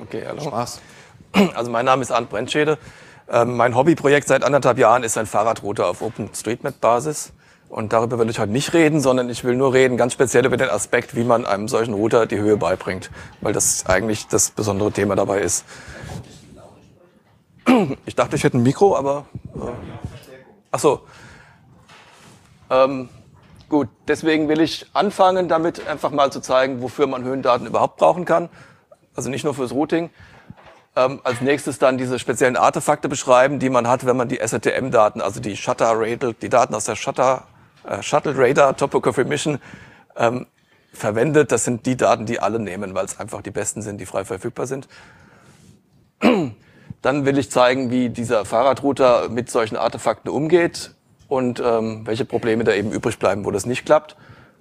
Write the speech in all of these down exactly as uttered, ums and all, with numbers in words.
Okay, hallo. Spaß. Also mein Name ist Arndt Brentschede. Ähm, mein Hobbyprojekt seit anderthalb Jahren ist ein Fahrradrouter auf OpenStreetMap-Basis. Und darüber will ich heute nicht reden, sondern ich will nur reden, ganz speziell über den Aspekt, wie man einem solchen Router die Höhe beibringt. Weil das eigentlich das besondere Thema dabei ist. Ich dachte, ich hätte ein Mikro, aber... Äh, ach so. Ähm, gut, deswegen will ich anfangen, damit einfach mal zu zeigen, wofür man Höhendaten überhaupt brauchen kann. Also nicht nur fürs Routing. Ähm, als nächstes dann diese speziellen Artefakte beschreiben, die man hat, wenn man die S R T M-Daten, also die Shutter Radar, die Daten aus der Shutter, äh, Shuttle Radar Topography Mission ähm, verwendet. Das sind die Daten, die alle nehmen, weil es einfach die besten sind, die frei verfügbar sind. Dann will ich zeigen, wie dieser Fahrradrouter mit solchen Artefakten umgeht und ähm, welche Probleme da eben übrig bleiben, wo das nicht klappt.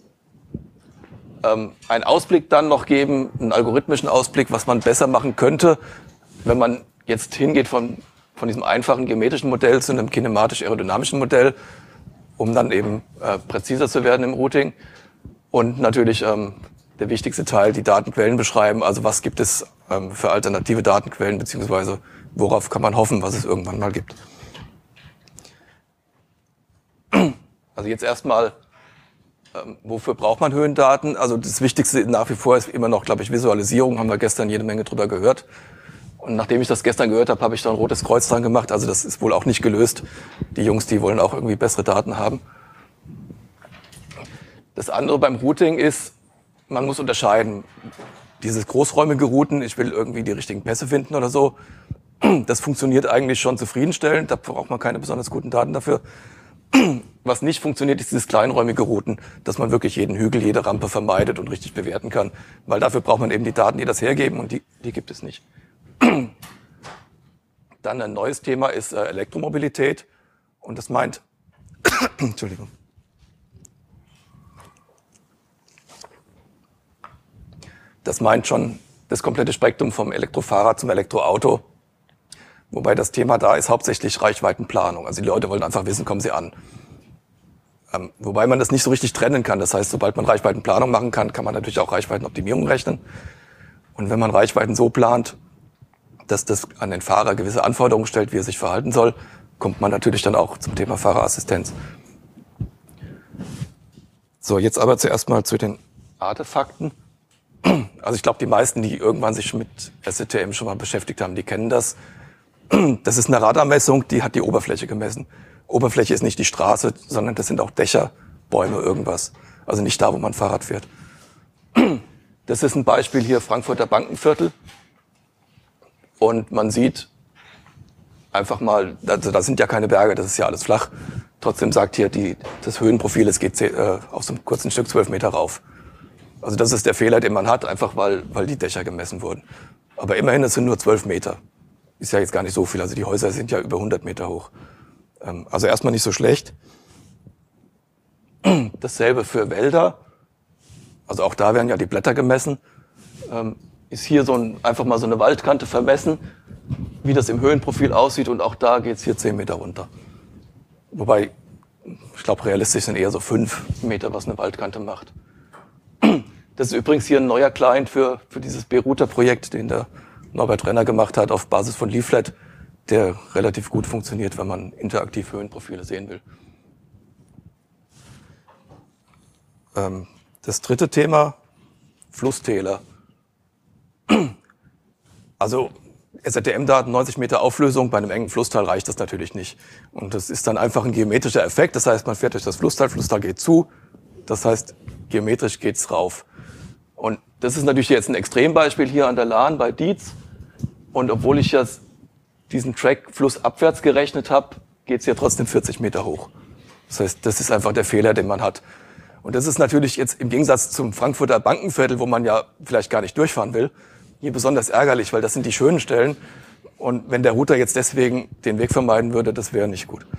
Ähm, einen Ausblick dann noch geben, einen algorithmischen Ausblick, was man besser machen könnte, wenn man jetzt hingeht von, von diesem einfachen geometrischen Modell zu einem kinematisch-aerodynamischen Modell, um dann eben äh, präziser zu werden im Routing. Und natürlich ähm, der wichtigste Teil, die Datenquellen beschreiben, also was gibt es ähm, für alternative Datenquellen, beziehungsweise worauf kann man hoffen, was es irgendwann mal gibt. Also jetzt erstmal, ähm, wofür braucht man Höhendaten? Also das Wichtigste nach wie vor ist immer noch, glaube ich, Visualisierung, haben wir gestern jede Menge drüber gehört. Und nachdem ich das gestern gehört habe, habe ich da ein rotes Kreuz dran gemacht. Also das ist wohl auch nicht gelöst. Die Jungs, die wollen auch irgendwie bessere Daten haben. Das andere beim Routing ist, man muss unterscheiden. Dieses großräumige Routen, ich will irgendwie die richtigen Pässe finden oder so, das funktioniert eigentlich schon zufriedenstellend. Da braucht man keine besonders guten Daten dafür. Was nicht funktioniert, ist dieses kleinräumige Routen, dass man wirklich jeden Hügel, jede Rampe vermeidet und richtig bewerten kann. Weil dafür braucht man eben die Daten, die das hergeben, und die, die gibt es nicht. Dann ein neues Thema ist äh, Elektromobilität. Und das meint, Entschuldigung. Das meint schon das komplette Spektrum vom Elektrofahrrad zum Elektroauto. Wobei das Thema da ist hauptsächlich Reichweitenplanung. Also die Leute wollen einfach wissen, kommen sie an. Ähm, wobei man das nicht so richtig trennen kann. Das heißt, sobald man Reichweitenplanung machen kann, kann man natürlich auch Reichweitenoptimierung rechnen. Und wenn man Reichweiten so plant, dass das an den Fahrer gewisse Anforderungen stellt, wie er sich verhalten soll, kommt man natürlich dann auch zum Thema Fahrerassistenz. So, jetzt aber zuerst mal zu den Artefakten. Also ich glaube, die meisten, die irgendwann sich mit S R T M schon mal beschäftigt haben, die kennen das. Das ist eine Radarmessung, die hat die Oberfläche gemessen. Oberfläche ist nicht die Straße, sondern das sind auch Dächer, Bäume, irgendwas. Also nicht da, wo man Fahrrad fährt. Das ist ein Beispiel hier, Frankfurter Bankenviertel. Und man sieht einfach mal, also da sind ja keine Berge, das ist ja alles flach. Trotzdem sagt hier die, das Höhenprofil, es geht äh, auf so einem kurzen Stück zwölf Meter rauf. Also das ist der Fehler, den man hat, einfach weil, weil die Dächer gemessen wurden. Aber immerhin, es sind nur zwölf Meter. Ist ja jetzt gar nicht so viel, also die Häuser sind ja über hundert Meter hoch. Ähm, also erstmal nicht so schlecht. Dasselbe für Wälder. Also auch da werden ja die Blätter gemessen. Ähm, ist hier so ein, einfach mal so eine Waldkante vermessen, wie das im Höhenprofil aussieht, und auch da geht's hier zehn Meter runter. Wobei, ich glaube, realistisch sind eher so fünf Meter, was eine Waldkante macht. Das ist übrigens hier ein neuer Client für, für dieses B-Router-Projekt, den der Norbert Renner gemacht hat auf Basis von Leaflet, der relativ gut funktioniert, wenn man interaktiv Höhenprofile sehen will. Ähm, das dritte Thema, Flusstäler. Also S R T M-Daten, neunzig Meter Auflösung, bei einem engen Flusstal reicht das natürlich nicht. Und das ist dann einfach ein geometrischer Effekt, das heißt, man fährt durch das Flusstal, Flusstal geht zu, das heißt, geometrisch geht's rauf. Und das ist natürlich jetzt ein Extrembeispiel hier an der Lahn bei Dietz. Und obwohl ich jetzt diesen Track flussabwärts gerechnet habe, geht's hier trotzdem vierzig Meter hoch. Das heißt, das ist einfach der Fehler, den man hat. Und das ist natürlich jetzt im Gegensatz zum Frankfurter Bankenviertel, wo man ja vielleicht gar nicht durchfahren will, hier besonders ärgerlich, weil das sind die schönen Stellen. Und wenn der Router jetzt deswegen den Weg vermeiden würde, das wäre nicht gut.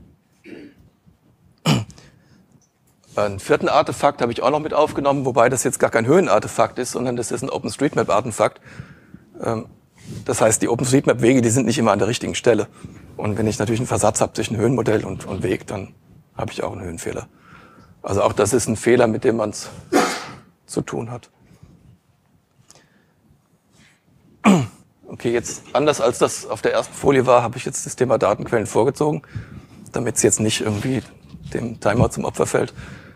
Einen vierten Artefakt habe ich auch noch mit aufgenommen, wobei das jetzt gar kein Höhenartefakt ist, sondern das ist ein OpenStreetMap-Artefakt. Das heißt, die OpenStreetMap-Wege, die sind nicht immer an der richtigen Stelle. Und wenn ich natürlich einen Versatz habe zwischen Höhenmodell und, und Weg, dann habe ich auch einen Höhenfehler. Also auch das ist ein Fehler, mit dem man es zu tun hat. Okay, jetzt anders als das auf der ersten Folie war, habe ich jetzt das Thema Datenquellen vorgezogen, damit es jetzt nicht irgendwie dem Timer zum Opfer fällt.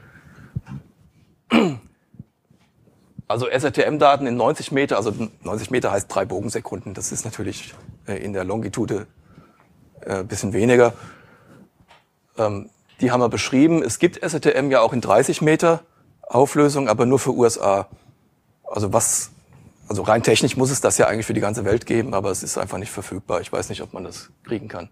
Also S R T M-Daten in neunzig Meter, also neunzig Meter heißt drei Bogensekunden, das ist natürlich in der Longitude ein bisschen weniger. Die haben wir beschrieben. Es gibt S R T M ja auch in dreißig Meter Auflösung, aber nur für U S A. Also was, also rein technisch muss es das ja eigentlich für die ganze Welt geben, aber es ist einfach nicht verfügbar. Ich weiß nicht, ob man das kriegen kann.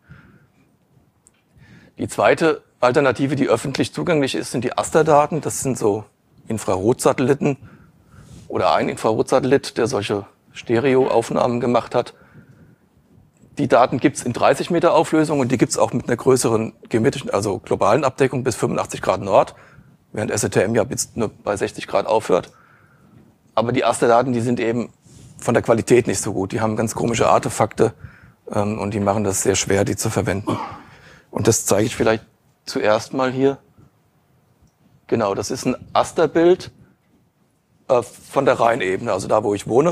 Die zweite Alternative, die öffentlich zugänglich ist, sind die Aster-Daten. Das sind so Infrarotsatelliten oder ein Infrarotsatellit, der solche Stereoaufnahmen gemacht hat. Die Daten gibt's in dreißig Meter Auflösung und die gibt's auch mit einer größeren geometrischen, also globalen Abdeckung bis fünfundachtzig Grad Nord, während S R T M ja bis nur bei sechzig Grad aufhört. Aber die Aster-Daten, die sind eben von der Qualität nicht so gut. Die haben ganz komische Artefakte ähm, und die machen das sehr schwer, die zu verwenden. Und das zeige ich vielleicht zuerst mal hier. Genau, das ist ein Asterbild äh, von der Rheinebene, also da, wo ich wohne.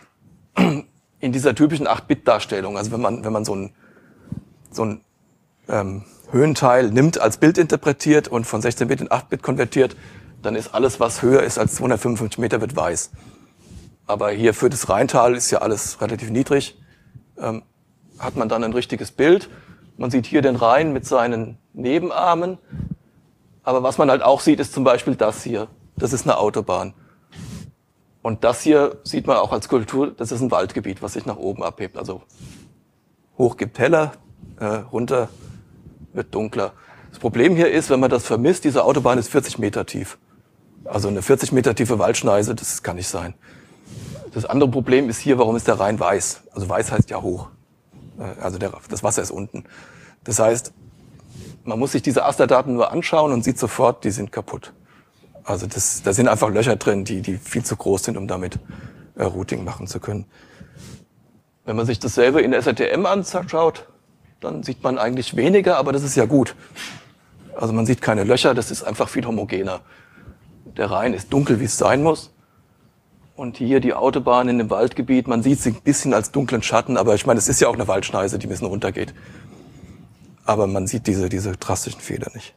In dieser typischen acht Bit Darstellung. Also wenn man, wenn man so ein, so ein ähm, Höhenteil nimmt, als Bild interpretiert und von sechzehn Bit in acht Bit konvertiert, dann ist alles, was höher ist als zweihundertfünfundfünfzig Meter, wird weiß. Aber hier für das Rheintal ist ja alles relativ niedrig. Ähm, hat man dann ein richtiges Bild. Man sieht hier den Rhein mit seinen Nebenarmen. Aber was man halt auch sieht, ist zum Beispiel das hier. Das ist eine Autobahn. Und das hier sieht man auch als Kultur, das ist ein Waldgebiet, was sich nach oben abhebt. Also hoch gibt heller, äh, runter wird dunkler. Das Problem hier ist, wenn man das vermisst, diese Autobahn ist vierzig Meter tief. Also eine vierzig Meter tiefe Waldschneise, das kann nicht sein. Das andere Problem ist hier, warum ist der Rhein weiß? Also weiß heißt ja hoch. Äh, also der, das Wasser ist unten. Das heißt, man muss sich diese Asterdaten nur anschauen und sieht sofort, die sind kaputt. Also das, da sind einfach Löcher drin, die, die viel zu groß sind, um damit äh, Routing machen zu können. Wenn man sich dasselbe in S R T M anschaut, dann sieht man eigentlich weniger, aber das ist ja gut. Also man sieht keine Löcher, das ist einfach viel homogener. Der Rhein ist dunkel, wie es sein muss. Und hier die Autobahn in dem Waldgebiet, man sieht sie ein bisschen als dunklen Schatten, aber ich meine, es ist ja auch eine Waldschneise, die ein bisschen runtergeht. Aber man sieht diese, diese drastischen Fehler nicht.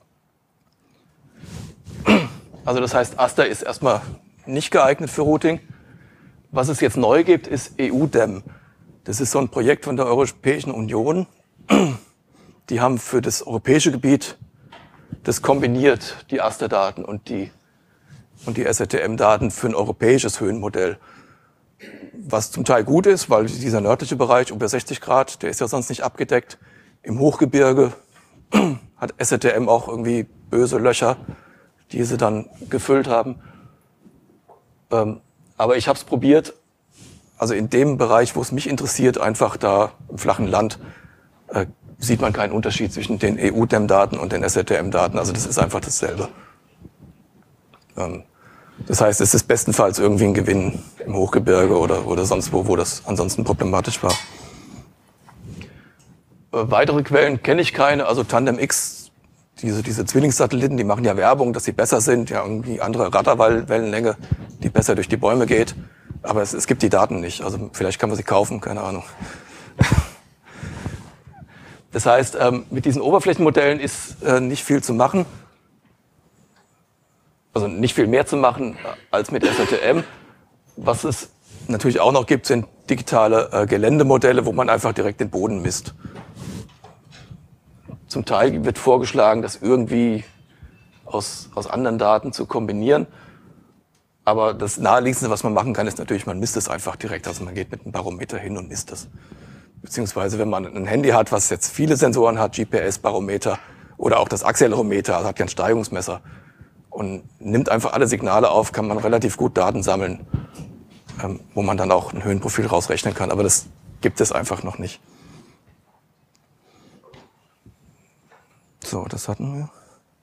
Also das heißt, Aster ist erstmal nicht geeignet für Routing. Was es jetzt neu gibt, ist E U D E M. Das ist so ein Projekt von der Europäischen Union. Die haben für das europäische Gebiet das kombiniert, die Aster-Daten und die, und die S R T M-Daten für ein europäisches Höhenmodell. Was zum Teil gut ist, weil dieser nördliche Bereich über sechzig Grad, der ist ja sonst nicht abgedeckt. Im Hochgebirge hat S R T M auch irgendwie böse Löcher, die sie dann gefüllt haben. Ähm, aber ich habe es probiert, also in dem Bereich, wo es mich interessiert, einfach da im flachen Land, äh, sieht man keinen Unterschied zwischen den E U D E M-Daten und den S R T M-Daten. Also das ist einfach dasselbe. Ähm, das heißt, es ist bestenfalls irgendwie ein Gewinn im Hochgebirge oder, oder sonst wo, wo das ansonsten problematisch war. Äh, weitere Quellen kenne ich keine, also TandemX, Diese, diese Zwillingssatelliten, die machen ja Werbung, dass sie besser sind, ja irgendwie andere Radarwellenlänge, die besser durch die Bäume geht. Aber es, es gibt die Daten nicht. Also vielleicht kann man sie kaufen, keine Ahnung. Das heißt, ähm, mit diesen Oberflächenmodellen ist äh, nicht viel zu machen. Also nicht viel mehr zu machen als mit S R T M. Was es natürlich auch noch gibt, sind digitale äh, Geländemodelle, wo man einfach direkt den Boden misst. Zum Teil wird vorgeschlagen, das irgendwie aus, aus anderen Daten zu kombinieren. Aber das Naheliegendste, was man machen kann, ist natürlich, man misst es einfach direkt. Also man geht mit einem Barometer hin und misst es. Beziehungsweise, wenn man ein Handy hat, was jetzt viele Sensoren hat, G P S, Barometer oder auch das Accelerometer, also hat ja ein Steigungsmesser und nimmt einfach alle Signale auf, kann man relativ gut Daten sammeln, ähm, wo man dann auch ein Höhenprofil rausrechnen kann. Aber das gibt es einfach noch nicht. So, das hatten wir.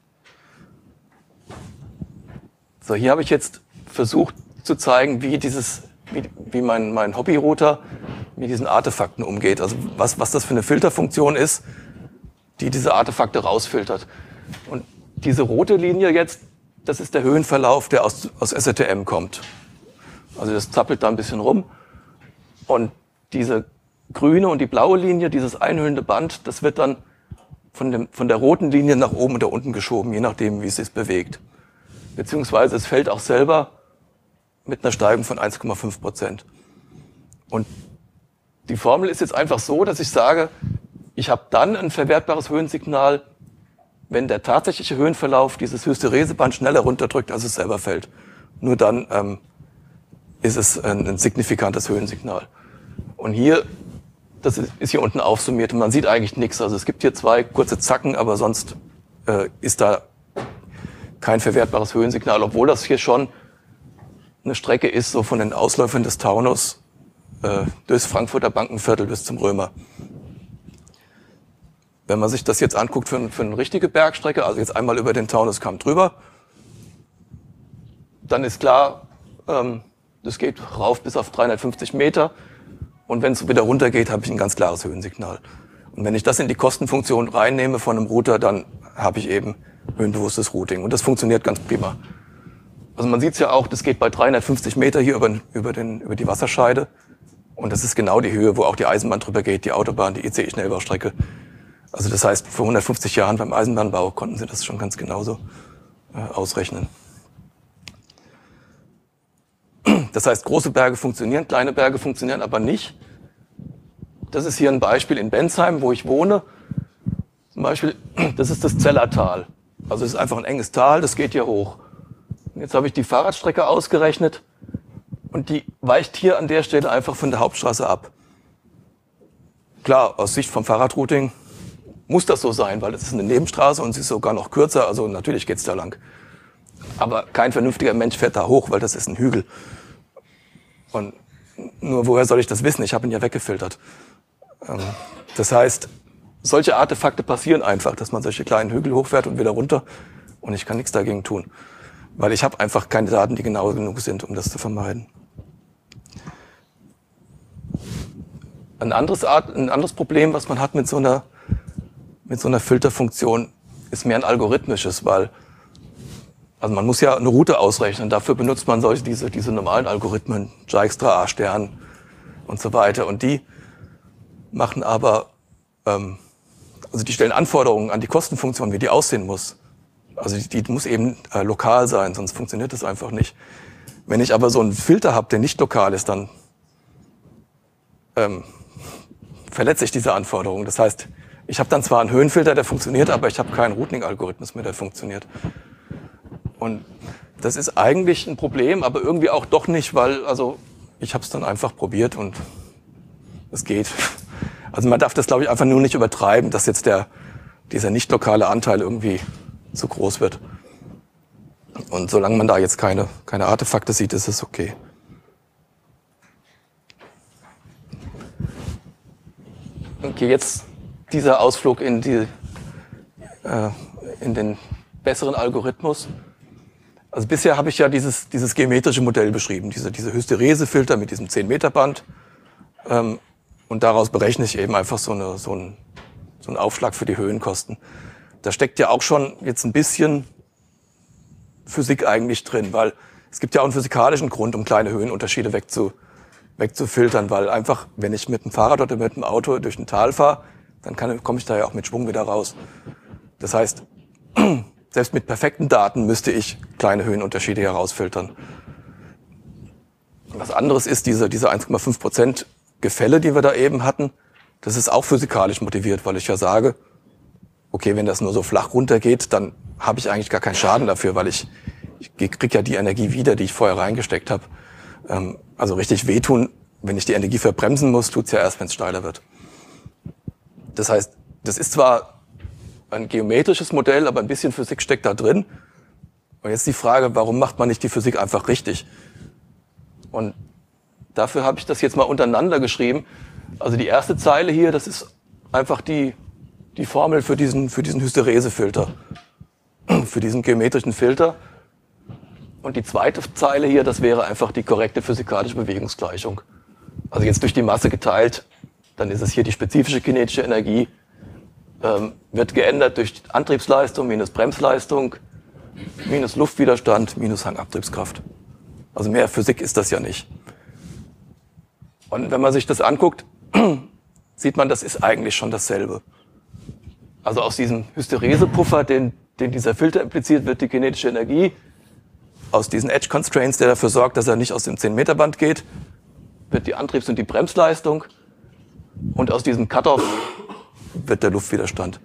So, hier habe ich jetzt versucht zu zeigen, wie dieses, wie, wie mein, mein Hobbyrouter mit diesen Artefakten umgeht. Also was, was das für eine Filterfunktion ist, die diese Artefakte rausfiltert. Und diese rote Linie jetzt, das ist der Höhenverlauf, der aus, aus S R T M kommt. Also das zappelt da ein bisschen rum. Und diese grüne und die blaue Linie, dieses einhüllende Band, das wird dann von, dem, von der roten Linie nach oben oder unten geschoben, je nachdem, wie es sich bewegt. Beziehungsweise es fällt auch selber mit einer Steigung von eins Komma fünf Prozent. Und die Formel ist jetzt einfach so, dass ich sage, ich habe dann ein verwertbares Höhensignal, wenn der tatsächliche Höhenverlauf dieses Hystereseband schneller runterdrückt, als es selber fällt. Nur dann ähm, ist es ein, ein signifikantes Höhensignal. Und hier, das ist hier unten aufsummiert und man sieht eigentlich nichts. Also es gibt hier zwei kurze Zacken, aber sonst äh, ist da kein verwertbares Höhensignal, obwohl das hier schon eine Strecke ist, so von den Ausläufern des Taunus äh, durchs Frankfurter Bankenviertel bis zum Römer. Wenn man sich das jetzt anguckt für, für eine richtige Bergstrecke, also jetzt einmal über den Taunuskamm drüber, dann ist klar, ähm, das geht rauf bis auf dreihundertfünfzig Meter. Und wenn es wieder runter geht, habe ich ein ganz klares Höhensignal. Und wenn ich das in die Kostenfunktion reinnehme von einem Router, dann habe ich eben höhenbewusstes Routing. Und das funktioniert ganz prima. Also man sieht es ja auch, das geht bei dreihundertfünfzig Meter hier über, über, den, über die Wasserscheide. Und das ist genau die Höhe, wo auch die Eisenbahn drüber geht, die Autobahn, die I C E-Schnellbaustrecke. Also das heißt, vor hundertfünfzig Jahren beim Eisenbahnbau konnten sie das schon ganz genauso äh, ausrechnen. Das heißt, große Berge funktionieren, kleine Berge funktionieren aber nicht. Das ist hier ein Beispiel in Bensheim, wo ich wohne. Zum Beispiel, das ist das Zellertal. Also es ist einfach ein enges Tal, das geht hier hoch. Und jetzt habe ich die Fahrradstrecke ausgerechnet und die weicht hier an der Stelle einfach von der Hauptstraße ab. Klar, aus Sicht vom Fahrradrouting muss das so sein, weil es ist eine Nebenstraße und sie ist sogar noch kürzer, also natürlich geht's da lang. Aber kein vernünftiger Mensch fährt da hoch, weil das ist ein Hügel. Und nur woher soll ich das wissen? Ich habe ihn ja weggefiltert. Das heißt, solche Artefakte passieren einfach, dass man solche kleinen Hügel hochfährt und wieder runter und ich kann nichts dagegen tun. Weil ich habe einfach keine Daten, die genau genug sind, um das zu vermeiden. Ein anderes, Art, ein anderes Problem, was man hat mit so einer, mit so einer Filterfunktion, ist mehr ein algorithmisches, weil also man muss ja eine Route ausrechnen. Dafür benutzt man solche, diese, diese normalen Algorithmen, Dijkstra, A-Stern und so weiter. Und die machen aber, ähm, also die stellen Anforderungen an die Kostenfunktion, wie die aussehen muss. Also die, die muss eben äh, lokal sein, sonst funktioniert das einfach nicht. Wenn ich aber so einen Filter habe, der nicht lokal ist, dann ähm, verletze ich diese Anforderungen. Das heißt, ich habe dann zwar einen Höhenfilter, der funktioniert, aber ich habe keinen Routing-Algorithmus mehr, der funktioniert. Und das ist eigentlich ein Problem, aber irgendwie auch doch nicht, weil also ich habe es dann einfach probiert und es geht. Also man darf das, glaube ich, einfach nur nicht übertreiben, dass jetzt der dieser nicht lokale Anteil irgendwie zu groß wird. Und solange man da jetzt keine keine Artefakte sieht, ist es okay. Okay, jetzt dieser Ausflug in die äh, in den besseren Algorithmus. Also bisher habe ich ja dieses, dieses geometrische Modell beschrieben, diese, diese Hysteresefilter mit diesem zehn Meter Band. Ähm, und daraus berechne ich eben einfach so, eine, so, ein, so einen Aufschlag für die Höhenkosten. Da steckt ja auch schon jetzt ein bisschen Physik eigentlich drin, weil es gibt ja auch einen physikalischen Grund, um kleine Höhenunterschiede wegzu, wegzufiltern, weil einfach, wenn ich mit dem Fahrrad oder mit dem Auto durch ein Tal fahre, dann kann, komme ich da ja auch mit Schwung wieder raus. Das heißt, selbst mit perfekten Daten müsste ich kleine Höhenunterschiede herausfiltern. Was anderes ist diese, diese eins Komma fünf Prozent Gefälle, die wir da eben hatten. Das ist auch physikalisch motiviert, weil ich ja sage, okay, wenn das nur so flach runtergeht, dann habe ich eigentlich gar keinen Schaden dafür, weil ich, ich kriege ja die Energie wieder, die ich vorher reingesteckt habe. Ähm, also richtig wehtun, wenn ich die Energie verbremsen muss, tut's ja erst, wenn es steiler wird. Das heißt, das ist zwar ein geometrisches Modell, aber ein bisschen Physik steckt da drin. Und jetzt die Frage, warum macht man nicht die Physik einfach richtig? Und dafür habe ich das jetzt mal untereinander geschrieben. Also die erste Zeile hier, das ist einfach die, die Formel für diesen, für diesen Hysteresefilter, für diesen geometrischen Filter. Und die zweite Zeile hier, das wäre einfach die korrekte physikalische Bewegungsgleichung. Also jetzt durch die Masse geteilt, dann ist es hier die spezifische kinetische Energie, ähm, wird geändert durch Antriebsleistung minus Bremsleistung, minus Luftwiderstand, minus Hangabtriebskraft. Also mehr Physik ist das ja nicht. Und wenn man sich das anguckt, sieht man, das ist eigentlich schon dasselbe. Also aus diesem Hysterese-Puffer, den, den dieser Filter impliziert, wird die kinetische Energie aus diesen Edge-Constraints, der dafür sorgt, dass er nicht aus dem zehn Meter Band geht, wird die Antriebs- und die Bremsleistung. Und aus diesem Cut-Off wird der Luftwiderstand.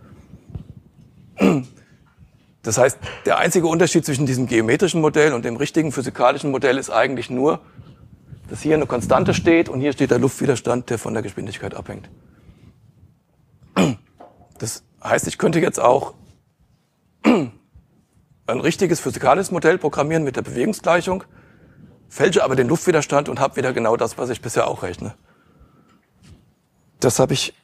Das heißt, der einzige Unterschied zwischen diesem geometrischen Modell und dem richtigen physikalischen Modell ist eigentlich nur, dass hier eine Konstante steht und hier steht der Luftwiderstand, der von der Geschwindigkeit abhängt. Das heißt, ich könnte jetzt auch ein richtiges physikalisches Modell programmieren mit der Bewegungsgleichung, fälsche aber den Luftwiderstand und habe wieder genau das, was ich bisher auch rechne. Das habe ich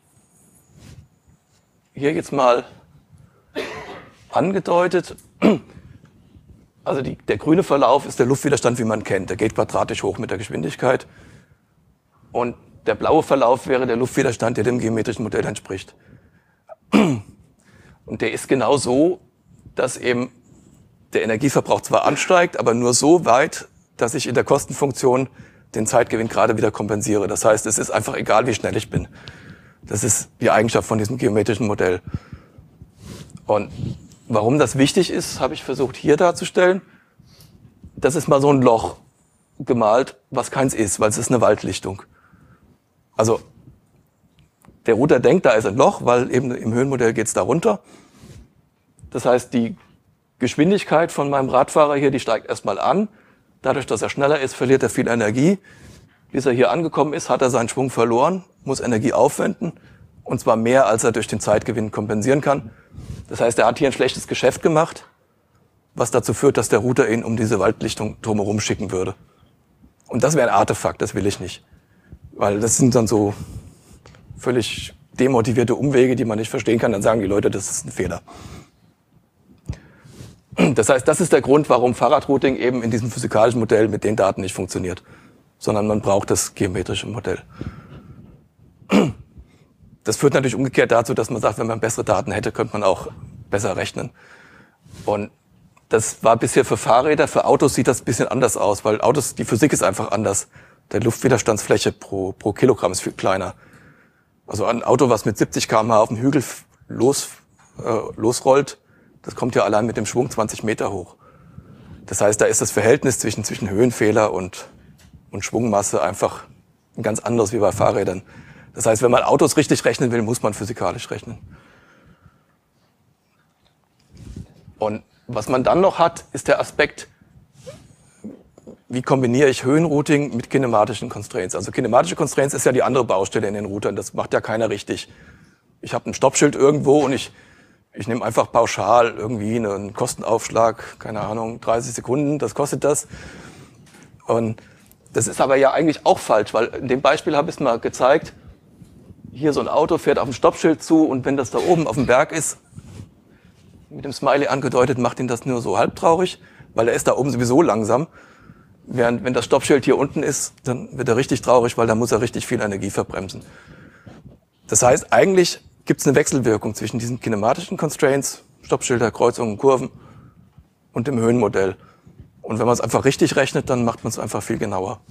hier jetzt mal angedeutet. Also die, der grüne Verlauf ist der Luftwiderstand, wie man kennt. Der geht quadratisch hoch mit der Geschwindigkeit. Und der blaue Verlauf wäre der Luftwiderstand, der dem geometrischen Modell entspricht. Und der ist genau so, dass eben der Energieverbrauch zwar ansteigt, aber nur so weit, dass ich in der Kostenfunktion den Zeitgewinn gerade wieder kompensiere. Das heißt, es ist einfach egal, wie schnell ich bin. Das ist die Eigenschaft von diesem geometrischen Modell. Und warum das wichtig ist, habe ich versucht hier darzustellen. Das ist mal so ein Loch gemalt, was keins ist, weil es ist eine Waldlichtung. Also der Router denkt, da ist ein Loch, weil eben im Höhenmodell geht es da runter. Das heißt, die Geschwindigkeit von meinem Radfahrer hier, die steigt erstmal an. Dadurch, dass er schneller ist, verliert er viel Energie. Bis er hier angekommen ist, hat er seinen Schwung verloren, muss Energie aufwenden. Und zwar mehr, als er durch den Zeitgewinn kompensieren kann. Das heißt, er hat hier ein schlechtes Geschäft gemacht, was dazu führt, dass der Router ihn um diese Waldlichtung drumherum schicken würde. Und das wäre ein Artefakt, das will ich nicht. Weil das sind dann so völlig demotivierte Umwege, die man nicht verstehen kann. Dann sagen die Leute, das ist ein Fehler. Das heißt, das ist der Grund, warum Fahrradrouting eben in diesem physikalischen Modell mit den Daten nicht funktioniert. Sondern man braucht das geometrische Modell. Das führt natürlich umgekehrt dazu, dass man sagt, wenn man bessere Daten hätte, könnte man auch besser rechnen. Und das war bisher für Fahrräder, für Autos sieht das ein bisschen anders aus, weil Autos, die Physik ist einfach anders. Der Luftwiderstandsfläche pro, pro Kilogramm ist viel kleiner. Also ein Auto, was mit siebzig Kilometer pro Stunde auf dem Hügel los, äh, losrollt, das kommt ja allein mit dem Schwung zwanzig Meter hoch. Das heißt, da ist das Verhältnis zwischen, zwischen Höhenfehler und, und Schwungmasse einfach ein ganz anderes wie bei Fahrrädern. Das heißt, wenn man Autos richtig rechnen will, muss man physikalisch rechnen. Und was man dann noch hat, ist der Aspekt, wie kombiniere ich Höhenrouting mit kinematischen Constraints. Also kinematische Constraints ist ja die andere Baustelle in den Routern. Das macht ja keiner richtig. Ich habe ein Stoppschild irgendwo und ich, ich nehme einfach pauschal irgendwie einen Kostenaufschlag, keine Ahnung, dreißig Sekunden, das kostet das. Und das ist aber ja eigentlich auch falsch, weil in dem Beispiel habe ich es mal gezeigt, hier so ein Auto fährt auf ein Stoppschild zu und wenn das da oben auf dem Berg ist, mit dem Smiley angedeutet, macht ihn das nur so halbtraurig, weil er ist da oben sowieso langsam. Während wenn das Stoppschild hier unten ist, dann wird er richtig traurig, weil da muss er richtig viel Energie verbremsen. Das heißt, eigentlich gibt es eine Wechselwirkung zwischen diesen kinematischen Constraints, Stoppschilder, Kreuzungen, Kurven und dem Höhenmodell. Und wenn man es einfach richtig rechnet, dann macht man es einfach viel genauer.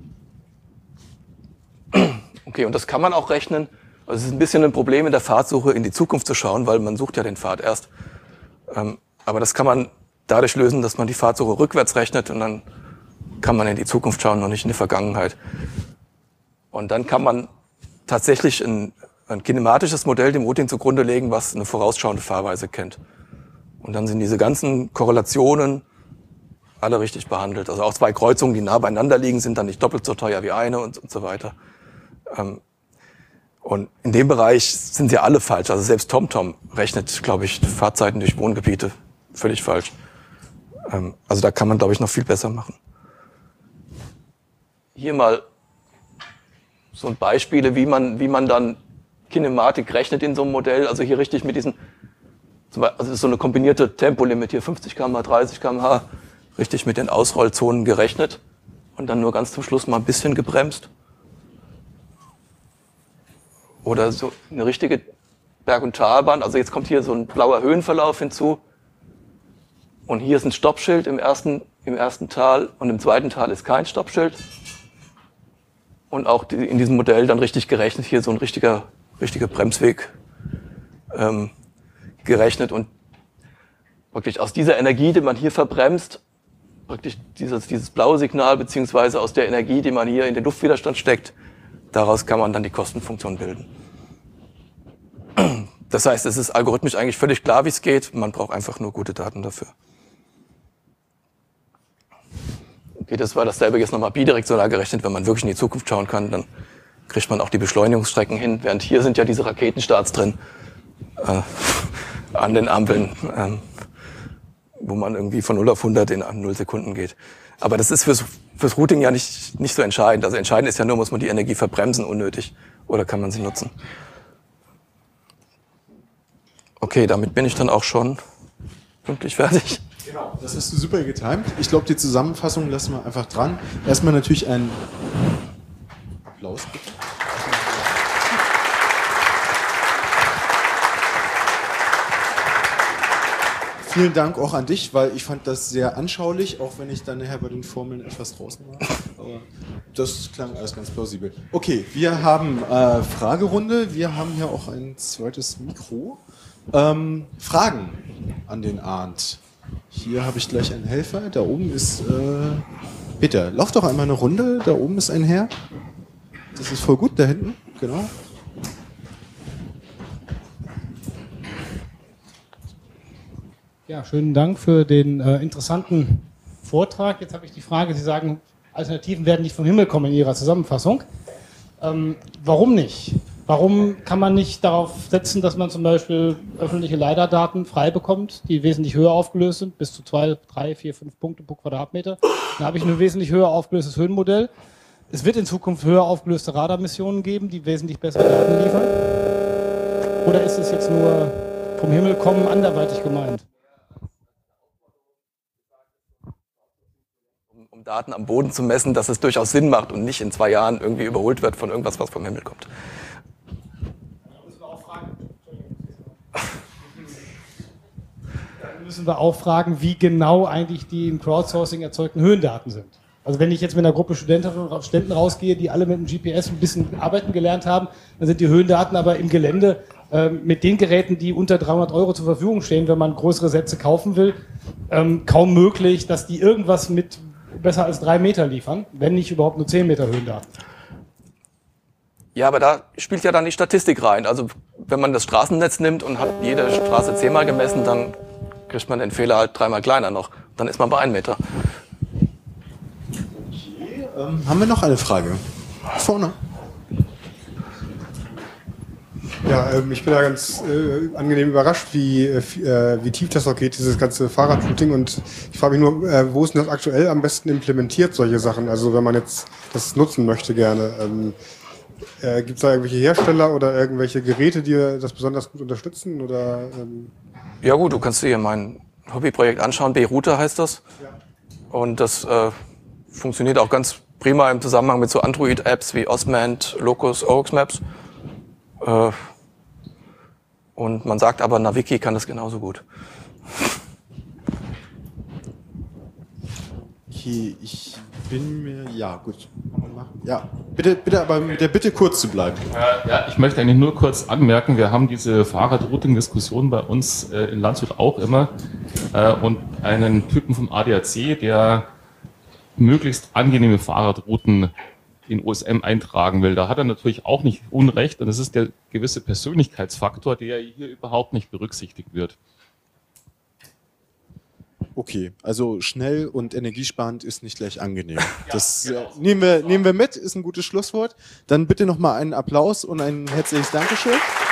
Okay, und das kann man auch rechnen. Also es ist ein bisschen ein Problem in der Fahrtsuche in die Zukunft zu schauen, weil man sucht ja den Pfad erst. Ähm, aber das kann man dadurch lösen, dass man die Fahrtsuche rückwärts rechnet und dann kann man in die Zukunft schauen und nicht in die Vergangenheit. Und dann kann man tatsächlich ein, ein kinematisches Modell dem Routing zugrunde legen, was eine vorausschauende Fahrweise kennt. Und dann sind diese ganzen Korrelationen alle richtig behandelt. Also auch zwei Kreuzungen, die nah beieinander liegen, sind dann nicht doppelt so teuer wie eine und, und so weiter. Ähm, und in dem Bereich sind sie alle falsch. Also selbst TomTom rechnet, glaube ich, Fahrzeiten durch Wohngebiete völlig falsch. Ähm, also da kann man, glaube ich, noch viel besser machen. Hier mal so ein Beispiele, wie man, wie man dann Kinematik rechnet in so einem Modell. Also hier richtig mit diesen, zum Beispiel, also das ist so eine kombinierte Tempolimit, hier fünfzig Kilometer pro Stunde, dreißig Kilometer pro Stunde, richtig mit den Ausrollzonen gerechnet und dann nur ganz zum Schluss mal ein bisschen gebremst. Oder so eine richtige Berg- und Talbahn. Also jetzt kommt hier so ein blauer Höhenverlauf hinzu. Und hier ist ein Stoppschild im ersten, im ersten Tal und im zweiten Tal ist kein Stoppschild. und auch die, in diesem Modell dann richtig gerechnet, hier so ein richtiger, richtiger Bremsweg ähm, gerechnet und wirklich aus dieser Energie, die man hier verbremst, praktisch dieses, dieses blaue Signal, beziehungsweise aus der Energie, die man hier in den Luftwiderstand steckt, daraus kann man dann die Kostenfunktion bilden. Das heißt, es ist algorithmisch eigentlich völlig klar, wie es geht. Man braucht einfach nur gute Daten dafür. Okay, das war dasselbe jetzt nochmal bidirektional gerechnet. Wenn man wirklich in die Zukunft schauen kann, dann kriegt man auch die Beschleunigungsstrecken hin. Während hier sind ja diese Raketenstarts drin äh, an den Ampeln, äh, wo man irgendwie von null auf hundert in null Sekunden geht. Aber das ist fürs, fürs Routing ja nicht, nicht so entscheidend. Also entscheidend ist ja nur, muss man die Energie verbremsen unnötig oder kann man sie nutzen. Okay, damit bin ich dann auch schon pünktlich fertig. Genau, das hast du super getimt. Ich glaube, die Zusammenfassung lassen wir einfach dran. Erstmal natürlich ein Applaus, bitte. Vielen Dank auch an dich, weil ich fand das sehr anschaulich, auch wenn ich dann nachher bei den Formeln etwas draußen war. Aber das klang alles ganz plausibel. Okay, wir haben äh, Fragerunde. Wir haben hier auch ein zweites Mikro. Ähm, Fragen an den Arndt. Hier habe ich gleich einen Helfer. Da oben ist... Äh, bitte, lauf doch einmal eine Runde. Da oben ist ein Herr. Das ist voll gut, da hinten. Genau. Ja, schönen Dank für den äh, interessanten Vortrag. Jetzt habe ich die Frage, Sie sagen, Alternativen werden nicht vom Himmel kommen in Ihrer Zusammenfassung. Ähm, warum nicht? Warum kann man nicht darauf setzen, dass man zum Beispiel öffentliche LiDAR-Daten frei bekommt, die wesentlich höher aufgelöst sind, bis zu zwei, drei, vier, fünf Punkte pro Quadratmeter? Dann habe ich ein wesentlich höher aufgelöstes Höhenmodell. Es wird in Zukunft höher aufgelöste Radarmissionen geben, die wesentlich bessere Daten liefern. Oder ist es jetzt nur vom Himmel kommen anderweitig gemeint? Um Daten am Boden zu messen, dass es durchaus Sinn macht und nicht in zwei Jahren irgendwie überholt wird von irgendwas, was vom Himmel kommt. Dann müssen wir auch fragen, wie genau eigentlich die im Crowdsourcing erzeugten Höhendaten sind. Also wenn ich jetzt mit einer Gruppe Studentinnen und Studenten rausgehe, die alle mit dem G P S ein bisschen arbeiten gelernt haben, dann sind die Höhendaten aber im Gelände äh, mit den Geräten, die unter dreihundert Euro zur Verfügung stehen, wenn man größere Sätze kaufen will, ähm, kaum möglich, dass die irgendwas mit besser als drei Meter liefern, wenn nicht überhaupt nur zehn Meter Höhendaten. Ja, aber da spielt ja dann die Statistik rein. Also wenn man das Straßennetz nimmt und hat jede Straße zehnmal gemessen, dann kriegt man den Fehler halt dreimal kleiner noch. Dann ist man bei einem Meter. Okay, ähm, haben wir noch eine Frage? Vorne. Ja, ähm, ich bin da ganz äh, angenehm überrascht, wie, äh, wie tief das auch geht, dieses ganze Fahrradrouting. Und ich frage mich nur, äh, wo ist denn das aktuell am besten implementiert, solche Sachen? Also wenn man jetzt das nutzen möchte gerne. Ähm, äh, gibt es da irgendwelche Hersteller oder irgendwelche Geräte, die das besonders gut unterstützen? Oder, ähm Ja gut, du kannst dir hier mein Hobbyprojekt anschauen. B-Router heißt das. Ja. Und das äh, funktioniert auch ganz prima im Zusammenhang mit so Android-Apps wie Osmand, Locus, Oryx Maps. Äh, und man sagt aber, Naviki kann das genauso gut. Okay, ich bin mir... Ja, gut. Ja, bitte, bitte, aber mit der Bitte kurz zu bleiben. Äh, ja, ich möchte eigentlich nur kurz anmerken, wir haben diese Fahrradrouting-Diskussion bei uns äh, in Landshut auch immer äh, und einen Typen vom A D A C, der möglichst angenehme Fahrradrouten in O S M eintragen will. Da hat er natürlich auch nicht Unrecht und es ist der gewisse Persönlichkeitsfaktor, der hier überhaupt nicht berücksichtigt wird. Okay, also schnell und energiesparend ist nicht gleich angenehm. Das ja, genau. äh, nehmen wir, nehmen wir mit, ist ein gutes Schlusswort. Dann bitte nochmal einen Applaus und ein herzliches Dankeschön.